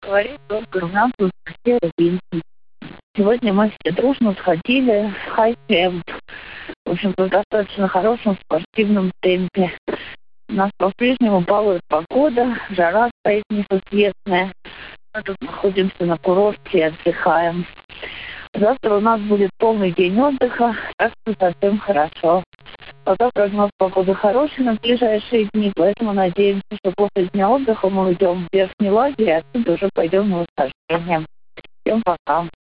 говорит только у нас тут все рубинцы. Сегодня мы все дружно сходили в хай-темп. В общем-то, в достаточно хорошем спортивном темпе. Нас по-прежнему балует погода, жара стоит несусветная. Мы тут находимся на курорте и отдыхаем. Завтра у нас будет полный день отдыха, так что совсем хорошо. Пока прогноз погоды хороший на ближайшие дни, поэтому надеемся, что после дня отдыха мы уйдем в верхний лагерь, и оттуда уже пойдем на восхождение. Всем пока.